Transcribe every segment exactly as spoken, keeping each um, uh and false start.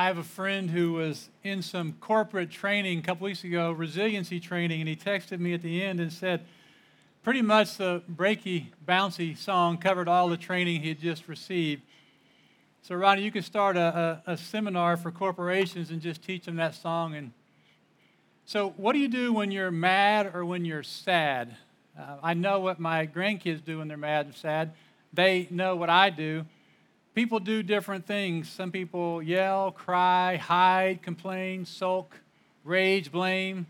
I have a friend who was in some corporate training a couple weeks ago, resiliency training, and he texted me at the end and said, pretty much the breaky, bouncy song covered all the training he had just received. So, Ronnie, you could start a, a, a seminar for corporations and just teach them that song. And so, what do you do when you're mad or when you're sad? Uh, I know what my grandkids do when they're mad and sad. They know what I do. People do different things. Some people yell, cry, hide, complain, sulk, rage, blame,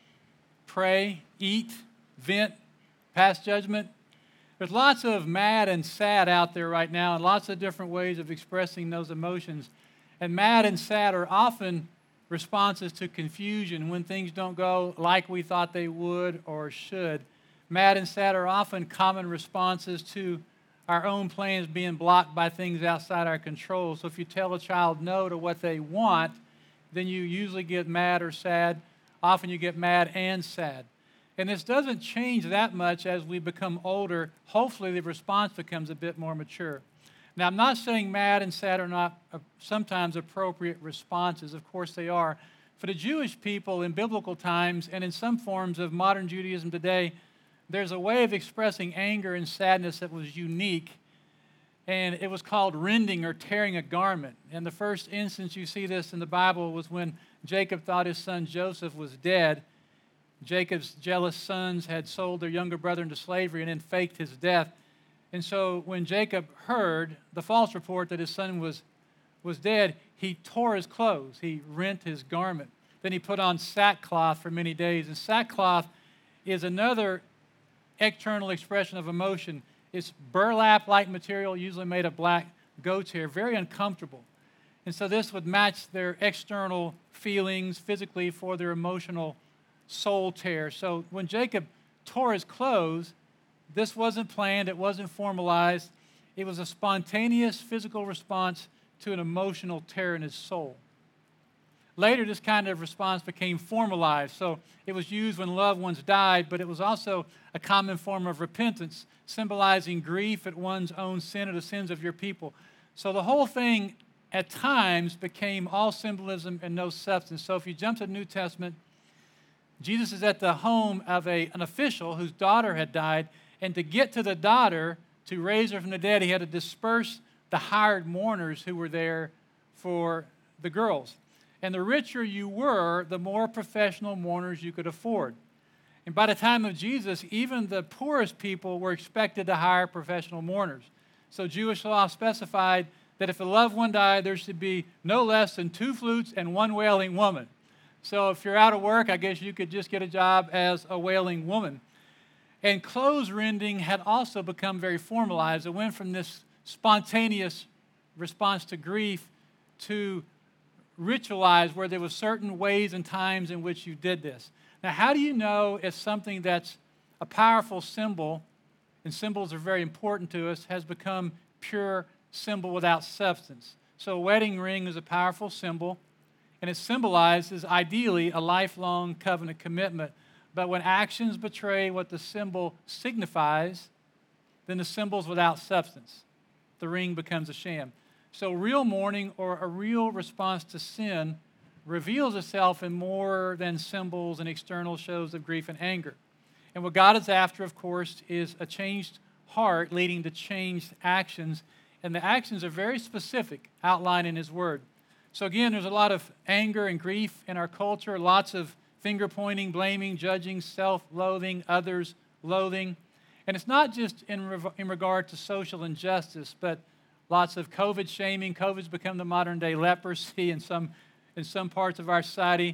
pray, eat, vent, pass judgment. There's lots of mad and sad out there right now, and lots of different ways of expressing those emotions. And mad and sad are often responses to confusion when things don't go like we thought they would or should. Mad and sad are often common responses to our own plans being blocked by things outside our control. So if you tell a child no to what they want, then you usually get mad or sad. Often you get mad and sad. And this doesn't change that much as we become older. Hopefully the response becomes a bit more mature. Now, I'm not saying mad and sad are not sometimes appropriate responses. Of course they are. For the Jewish people in biblical times and in some forms of modern Judaism today, there's a way of expressing anger and sadness that was unique, and it was called rending or tearing a garment. And the first instance you see this in the Bible was when Jacob thought his son Joseph was dead. Jacob's jealous sons had sold their younger brother into slavery and then faked his death. And so when Jacob heard the false report that his son was, was dead, he tore his clothes. He rent his garment. Then he put on sackcloth for many days. And sackcloth is another external expression of emotion. It's burlap-like material, usually made of black goat's hair, very uncomfortable. And so this would match their external feelings physically for their emotional soul tear. So when Jacob tore his clothes, this wasn't planned, it wasn't formalized. It was a spontaneous physical response to an emotional tear in his soul. Later, this kind of response became formalized. So it was used when loved ones died, but it was also a common form of repentance, symbolizing grief at one's own sin or the sins of your people. So the whole thing at times became all symbolism and no substance. So if you jump to the New Testament, Jesus is at the home of a, an official whose daughter had died, and to get to the daughter, to raise her from the dead, he had to disperse the hired mourners who were there for the girls. And the richer you were, the more professional mourners you could afford. And by the time of Jesus, even the poorest people were expected to hire professional mourners. So Jewish law specified that if a loved one died, there should be no less than two flutes and one wailing woman. So if you're out of work, I guess you could just get a job as a wailing woman. And clothes rending had also become very formalized. It went from this spontaneous response to grief to ritualized, where there were certain ways and times in which you did this. Now, how do you know if something that's a powerful symbol, and symbols are very important to us, has become pure symbol without substance? So a wedding ring is a powerful symbol, and it symbolizes, ideally, a lifelong covenant commitment. But when actions betray what the symbol signifies, then the symbol's without substance. The ring becomes a sham. So real mourning or a real response to sin reveals itself in more than symbols and external shows of grief and anger. And what God is after, of course, is a changed heart leading to changed actions. And the actions are very specific, outlined in His Word. So again, there's a lot of anger and grief in our culture, lots of finger-pointing, blaming, judging, self-loathing, others loathing. And it's not just in, re- in regard to social injustice, but lots of COVID shaming. COVID's become the modern-day leprosy in some, in some parts of our society.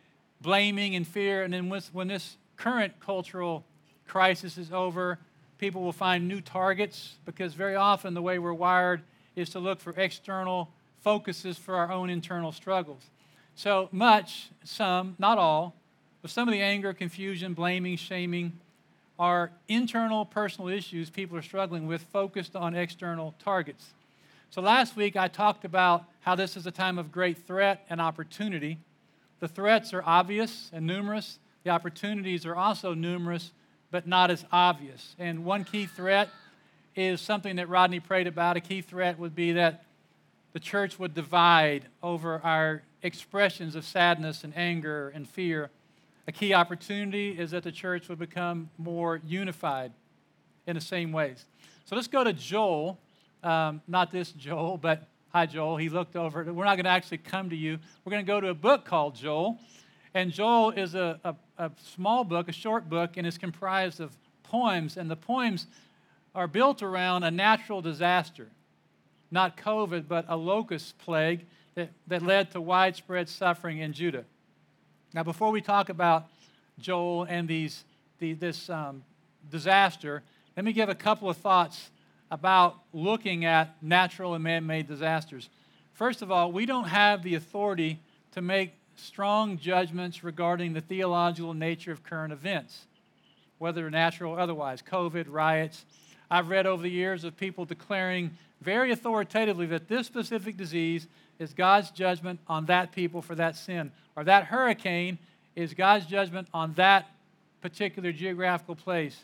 Blaming and fear. And then with, when this current cultural crisis is over, people will find new targets, because very often the way we're wired is to look for external focuses for our own internal struggles. So much, some, not all, but some of the anger, confusion, blaming, shaming are internal personal issues people are struggling with, focused on external targets. So last week I talked about how this is a time of great threat and opportunity. The threats are obvious and numerous. The opportunities are also numerous, but not as obvious. And one key threat is something that Rodney prayed about. A key threat would be that the church would divide over our expressions of sadness and anger and fear. A key opportunity is that the church would become more unified in the same ways. So let's go to Joel, um, not this Joel, but hi, Joel. He looked over. We're not going to actually come to you. We're going to go to a book called Joel. And Joel is a, a, a small book, a short book, and it's comprised of poems. And the poems are built around a natural disaster, not COVID, but a locust plague that, that led to widespread suffering in Judah. Now, before we talk about Joel and these, the, this um, disaster, let me give a couple of thoughts about looking at natural and man-made disasters. First of all, we don't have the authority to make strong judgments regarding the theological nature of current events, whether natural or otherwise, COVID, riots. I've read over the years of people declaring very authoritatively that this specific disease is God's judgment on that people for that sin, or that hurricane is God's judgment on that particular geographical place.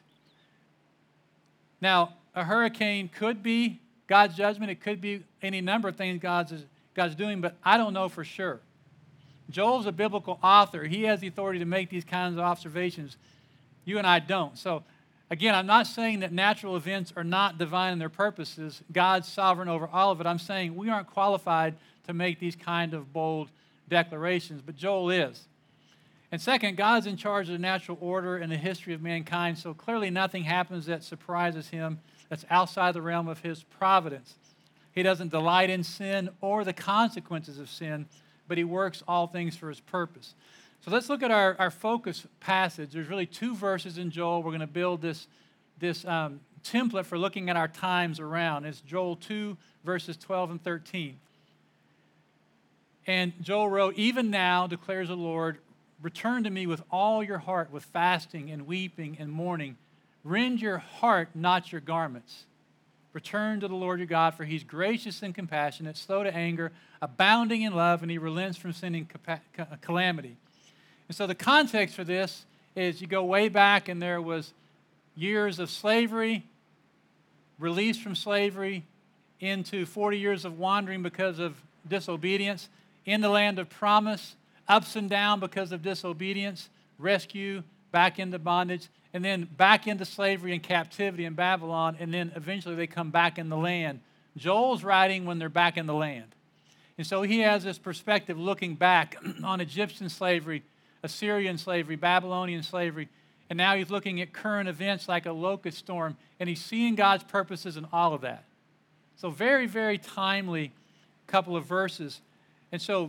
Now, a hurricane could be God's judgment. It could be any number of things God's, is, God's doing, but I don't know for sure. Joel's a biblical author. He has the authority to make these kinds of observations. You and I don't. So, again, I'm not saying that natural events are not divine in their purposes. God's sovereign over all of it. I'm saying we aren't qualified to make these kind of bold declarations, but Joel is. And second, God's in charge of the natural order and the history of mankind, so clearly nothing happens that surprises him that's outside the realm of his providence. He doesn't delight in sin or the consequences of sin, but he works all things for his purpose. So let's look at our, our focus passage. There's really two verses in Joel. We're going to build this, this um, template for looking at our times around. It's Joel two, verses twelve and thirteen. And Joel wrote, "Even now, declares the Lord, return to me with all your heart, with fasting and weeping and mourning. Rend your heart, not your garments. Return to the Lord your God, for he's gracious and compassionate, slow to anger, abounding in love, and he relents from sending calamity." And so the context for this is you go way back, and there was years of slavery, release from slavery, into forty years of wandering because of disobedience, in the land of promise, ups and down because of disobedience, rescue, back into bondage, and then back into slavery and captivity in Babylon, and then eventually they come back in the land. Joel's writing when they're back in the land. And so he has this perspective looking back on Egyptian slavery, Assyrian slavery, Babylonian slavery, and now he's looking at current events like a locust storm, and he's seeing God's purposes in all of that. So very, very timely couple of verses. And so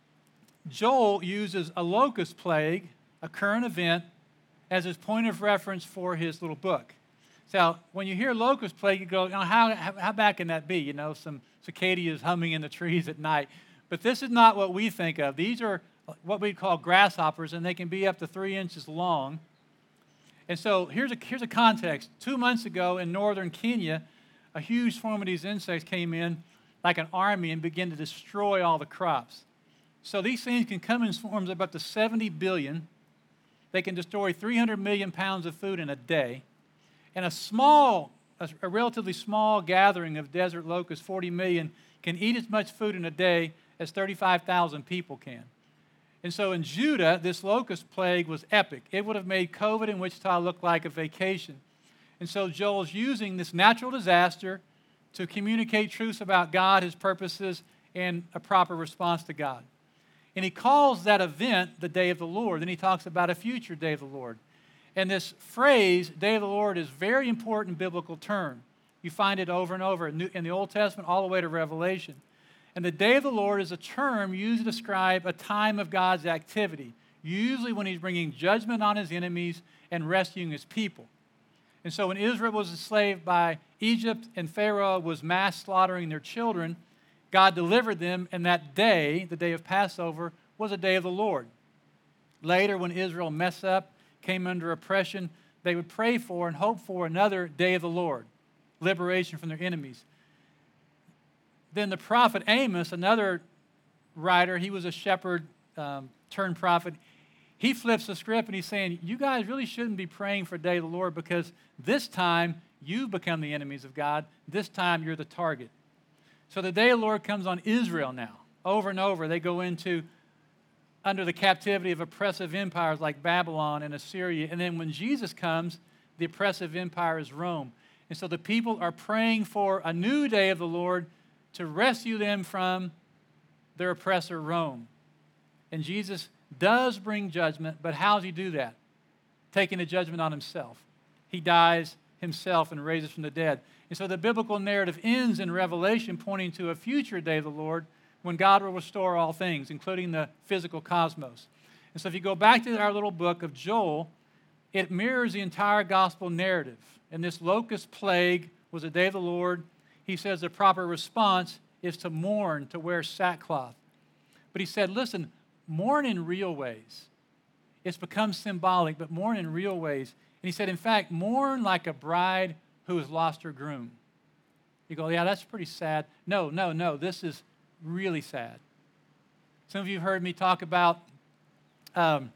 Joel uses a locust plague, a current event, as his point of reference for his little book. So when you hear locust plague, you go, you know, how, how, how bad can that be? You know, some cicadas humming in the trees at night. But this is not what we think of. These are what we call grasshoppers, and they can be up to three inches long. And so here's a, here's a context. Two months ago in northern Kenya, a huge swarm of these insects came in like an army and began to destroy all the crops. So these things can come in swarms of up to seventy billion. They can destroy three hundred million pounds of food in a day. And a small, a, a relatively small gathering of desert locusts, forty million, can eat as much food in a day as thirty-five thousand people can. And so in Judah, this locust plague was epic. It would have made COVID in Wichita look like a vacation. And so Joel's using this natural disaster to communicate truths about God, his purposes, and a proper response to God. And he calls that event the day of the Lord. Then he talks about a future day of the Lord. And this phrase, day of the Lord, is a very important biblical term. You find it over and over in the Old Testament all the way to Revelation. And the day of the Lord is a term used to describe a time of God's activity, usually when he's bringing judgment on his enemies and rescuing his people. And so when Israel was enslaved by Egypt and Pharaoh was mass slaughtering their children, God delivered them, and that day, the day of Passover, was a day of the Lord. Later, when Israel messed up, came under oppression, they would pray for and hope for another day of the Lord, liberation from their enemies. Then the prophet Amos, another writer, he was a shepherd um, turned prophet, he flips the script and he's saying, you guys really shouldn't be praying for the day of the Lord because this time you've become the enemies of God. This time you're the target. So the day of the Lord comes on Israel now. Over and over, they go into under the captivity of oppressive empires like Babylon and Assyria. And then when Jesus comes, the oppressive empire is Rome. And so the people are praying for a new day of the Lord to rescue them from their oppressor, Rome. And Jesus does bring judgment, but how does he do that? Taking the judgment on himself. He dies himself and raises from the dead. And so the biblical narrative ends in Revelation, pointing to a future day of the Lord when God will restore all things, including the physical cosmos. And so if you go back to our little book of Joel, it mirrors the entire gospel narrative. And this locust plague was a day of the Lord. He says the proper response is to mourn, to wear sackcloth. But he said, listen, mourn in real ways. It's become symbolic, but mourn in real ways. And he said, in fact, mourn like a bride who has lost her groom. You go, yeah, that's pretty sad. No, no, no, this is really sad. Some of you have heard me talk about um,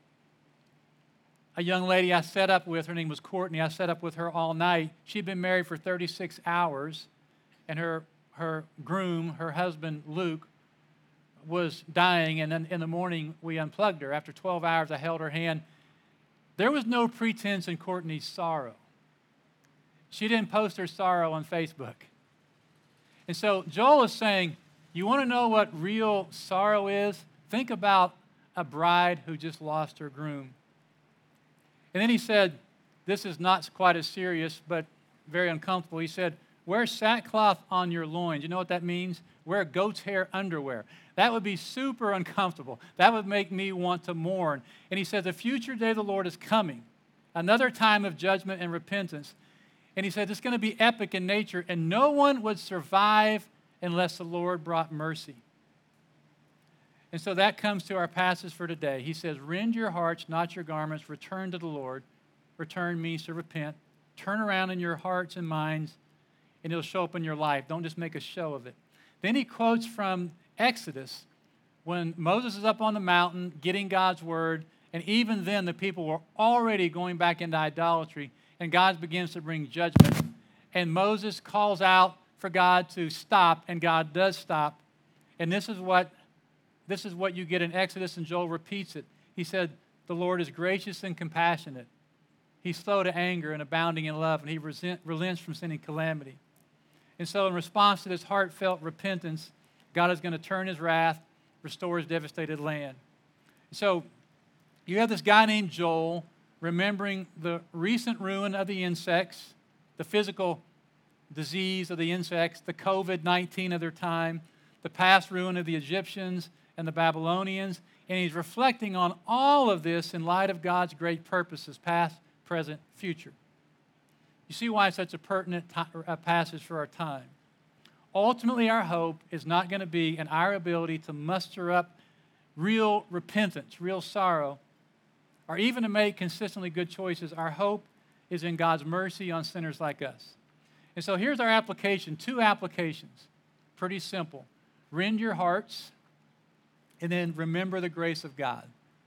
a young lady I set up with. Her name was Courtney. I set up with her all night. She'd been married for thirty-six hours, and her, her groom, her husband, Luke, was dying, and then in the morning we unplugged her. After twelve hours, I held her hand. There was no pretense in Courtney's sorrow. She didn't post her sorrow on Facebook. And so Joel is saying, you want to know what real sorrow is? Think about a bride who just lost her groom. And then he said, this is not quite as serious, but very uncomfortable. He said, wear sackcloth on your loins. You know what that means? Wear goat's hair underwear. That would be super uncomfortable. That would make me want to mourn. And he said, the future day of the Lord is coming, another time of judgment and repentance. And he said, it's going to be epic in nature, and no one would survive unless the Lord brought mercy. And so that comes to our passage for today. He says, rend your hearts, not your garments. Return to the Lord. Return means to repent. Turn around in your hearts and minds, and it'll show up in your life. Don't just make a show of it. Then he quotes from Exodus when Moses is up on the mountain getting God's word, and even then the people were already going back into idolatry, and God begins to bring judgment. And Moses calls out for God to stop, and God does stop. And this is what this is what you get in Exodus, and Joel repeats it. He said, the Lord is gracious and compassionate. He's slow to anger and abounding in love, and he resent, relents from sending calamity. And so in response to this heartfelt repentance, God is going to turn his wrath, restore his devastated land. So you have this guy named Joel remembering the recent ruin of the insects, the physical disease of the insects, the covid nineteen of their time, the past ruin of the Egyptians and the Babylonians, and he's reflecting on all of this in light of God's great purposes, past, present, future. You see why it's such a pertinent t- a passage for our time. Ultimately, our hope is not going to be in our ability to muster up real repentance, real sorrow, or even to make consistently good choices. Our hope is in God's mercy on sinners like us. And so here's our application, two applications, pretty simple. Rend your hearts, and then remember the grace of God.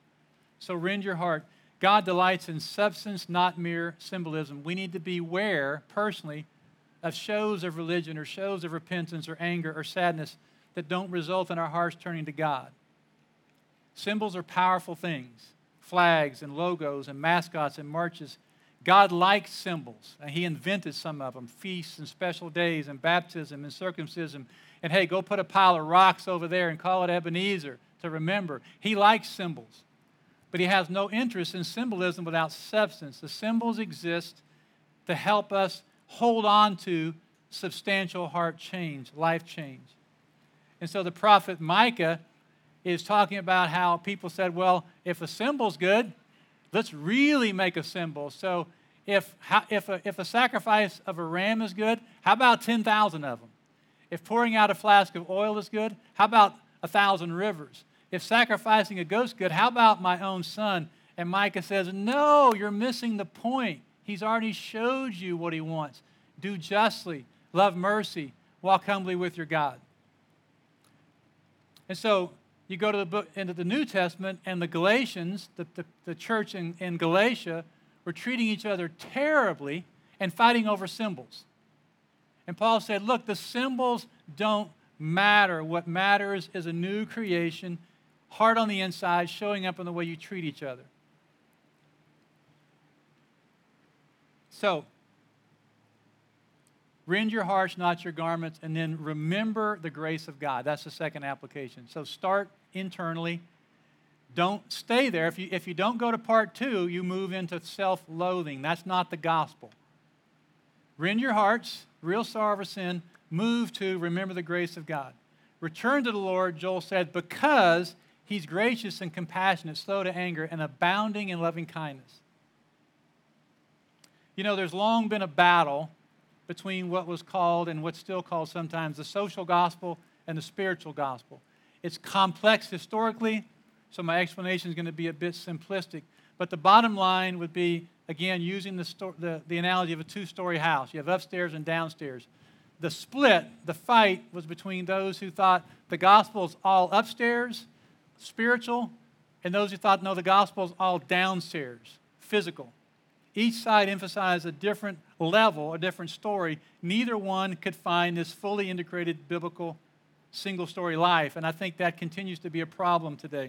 So rend your heart. God delights in substance, not mere symbolism. We need to beware, personally, of shows of religion or shows of repentance or anger or sadness that don't result in our hearts turning to God. Symbols are powerful things, flags and logos and mascots and marches. God likes symbols, and he invented some of them, feasts and special days and baptism and circumcision. And hey, go put a pile of rocks over there and call it Ebenezer to remember. He likes symbols, but he has no interest in symbolism without substance. The symbols exist to help us hold on to substantial heart change, life change. And so the prophet Micah is talking about how people said, well, if a symbol's good, let's really make a symbol. So if, if, a, if a sacrifice of a ram is good, how about ten thousand of them? If pouring out a flask of oil is good, how about a thousand rivers? If sacrificing a goat's good, how about my own son? And Micah says, no, you're missing the point. He's already showed you what he wants. Do justly, love mercy, walk humbly with your God. And so you go to the book into the New Testament, and the Galatians, the, the, the church in, in Galatia, were treating each other terribly and fighting over symbols. And Paul said, look, the symbols don't matter. What matters is a new creation, heart on the inside, showing up in the way you treat each other. So, rend your hearts, not your garments, and then remember the grace of God. That's the second application. So start internally. Don't stay there. If you, if you don't go to part two, you move into self-loathing. That's not the gospel. Rend your hearts, real sorrow for sin, move to remember the grace of God. Return to the Lord, Joel said, because He's gracious and compassionate, slow to anger, and abounding in loving kindness. You know, there's long been a battle between what was called and what's still called sometimes the social gospel and the spiritual gospel. It's complex historically, so my explanation is going to be a bit simplistic. But the bottom line would be, again, using the, sto- the, the analogy of a two-story house. You have upstairs and downstairs. The split, the fight, was between those who thought the gospel is all upstairs, spiritual, and those who thought, no, the gospel is all downstairs, physical. Each side emphasized a different level, a different story. Neither one could find this fully integrated biblical single-story life, and I think that continues to be a problem today.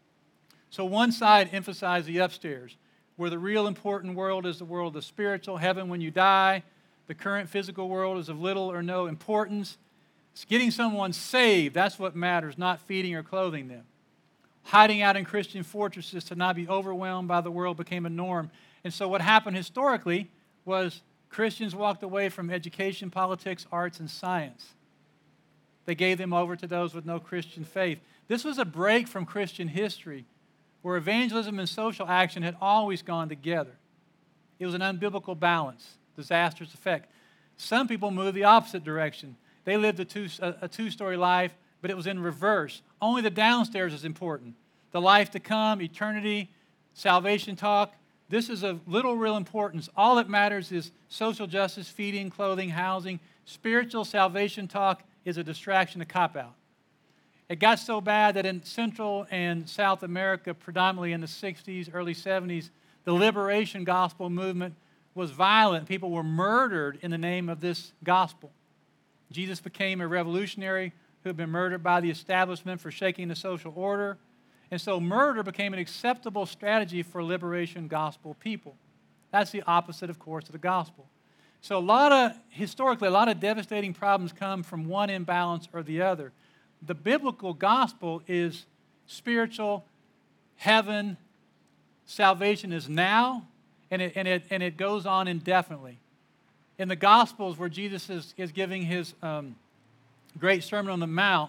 So one side emphasized the upstairs, where the real important world is the world of the spiritual, heaven when you die. The current physical world is of little or no importance. It's getting someone saved, that's what matters, not feeding or clothing them. Hiding out in Christian fortresses to not be overwhelmed by the world became a norm. And so what happened historically was Christians walked away from education, politics, arts, and science. They gave them over to those with no Christian faith. This was a break from Christian history, where evangelism and social action had always gone together. It was an unbiblical balance, disastrous effect. Some people moved the opposite direction. They lived a, two, a, a two-story life, but it was in reverse. Only the downstairs is important. The life to come, eternity, salvation talk, this is of little real importance. All that matters is social justice, feeding, clothing, housing. Spiritual salvation talk is a distraction, a cop-out. It got so bad that in Central and South America, predominantly in the sixties, early seventies, the liberation gospel movement was violent. People were murdered in the name of this gospel. Jesus became a revolutionary who had been murdered by the establishment for shaking the social order. And so murder became an acceptable strategy for liberation gospel people. That's the opposite, of course, of the gospel. So a lot of, historically, a lot of devastating problems come from one imbalance or the other. The biblical gospel is spiritual, heaven, salvation is now, and it, and it, and it goes on indefinitely. In the Gospels, where Jesus is, is giving his um, great Sermon on the Mount,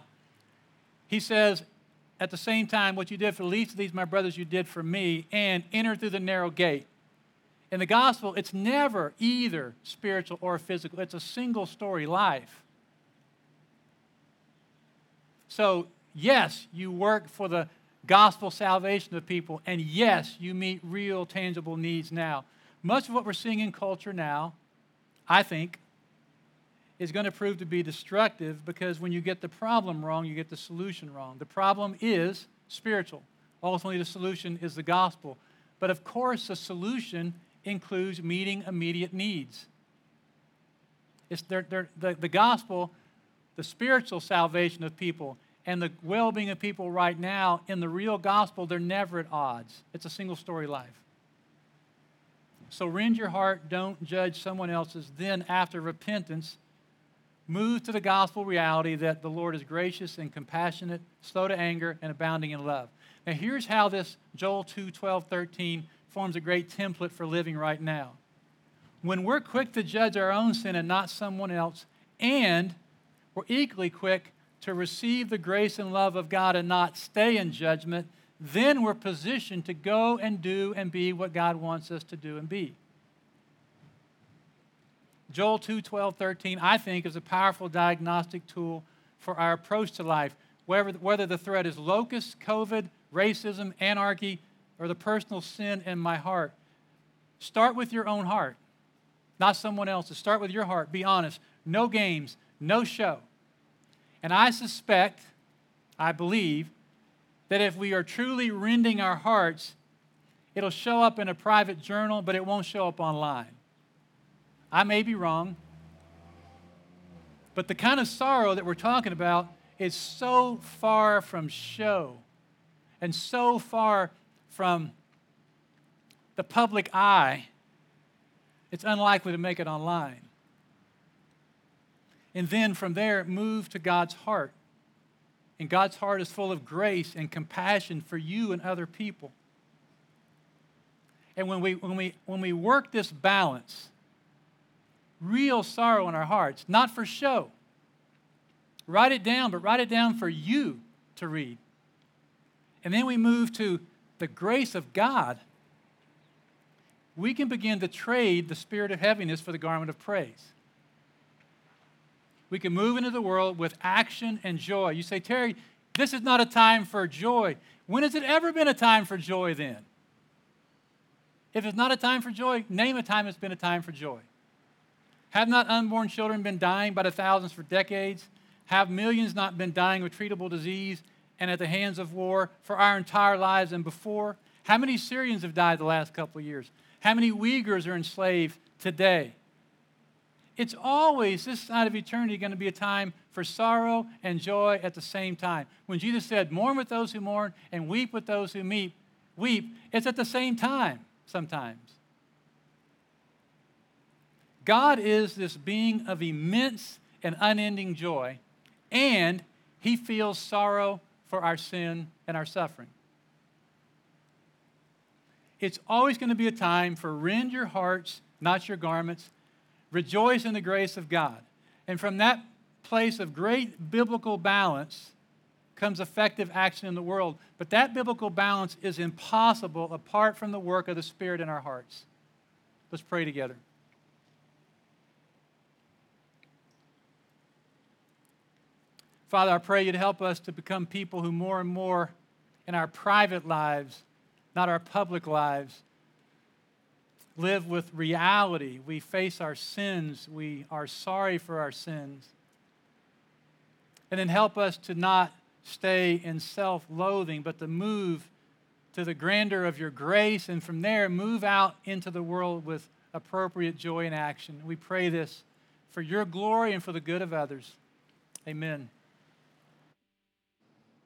he says, at the same time, what you did for the least of these, my brothers, you did for me, and enter through the narrow gate. In the gospel, it's never either spiritual or physical. It's a single story life. So, yes, you work for the gospel salvation of people, and yes, you meet real, tangible needs now. Much of what we're seeing in culture now, I think, is going to prove to be destructive, because when you get the problem wrong, you get the solution wrong. The problem is spiritual. Ultimately, the solution is the gospel. But of course, the solution includes meeting immediate needs. It's they're, they're, the, the gospel, the spiritual salvation of people, and the well-being of people right now, in the real gospel, they're never at odds. It's a single-story life. So rend your heart, don't judge someone else's. Then, after repentance, move to the gospel reality that the Lord is gracious and compassionate, slow to anger, and abounding in love. Now, here's how this Joel two, twelve, thirteen forms a great template for living right now. When we're quick to judge our own sin and not someone else, and we're equally quick to receive the grace and love of God and not stay in judgment, then we're positioned to go and do and be what God wants us to do and be. Joel two, twelve, thirteen, I think, is a powerful diagnostic tool for our approach to life, whether, whether the threat is locusts, COVID, racism, anarchy, or the personal sin in my heart. Start with your own heart, not someone else's. Start with your heart. Be honest. No games, no show. And I suspect, I believe, that if we are truly rending our hearts, it'll show up in a private journal, but it won't show up online. I may be wrong. But the kind of sorrow that we're talking about is so far from show and so far from the public eye, it's unlikely to make it online. And then from there, move to God's heart. And God's heart is full of grace and compassion for you and other people. And when we, when we, when we work this balance, real sorrow in our hearts, not for show. Write it down, but write it down for you to read. And then we move to the grace of God. We can begin to trade the spirit of heaviness for the garment of praise. We can move into the world with action and joy. You say, Terry, this is not a time for joy. When has it ever been a time for joy then? If it's not a time for joy, name a time it's been a time for joy. Have not unborn children been dying by the thousands for decades? Have millions not been dying of treatable disease and at the hands of war for our entire lives and before? How many Syrians have died the last couple of years? How many Uyghurs are enslaved today? It's always, this side of eternity, going to be a time for sorrow and joy at the same time. When Jesus said, mourn with those who mourn and weep with those who meet, weep, it's at the same time sometimes. God is this being of immense and unending joy, and he feels sorrow for our sin and our suffering. It's always going to be a time for rend your hearts, not your garments. Rejoice in the grace of God. And from that place of great biblical balance comes effective action in the world. But that biblical balance is impossible apart from the work of the Spirit in our hearts. Let's pray together. Father, I pray you'd help us to become people who more and more in our private lives, not our public lives, live with reality. We face our sins. We are sorry for our sins. And then help us to not stay in self-loathing, but to move to the grandeur of your grace, and from there move out into the world with appropriate joy and action. We pray this for your glory and for the good of others. Amen.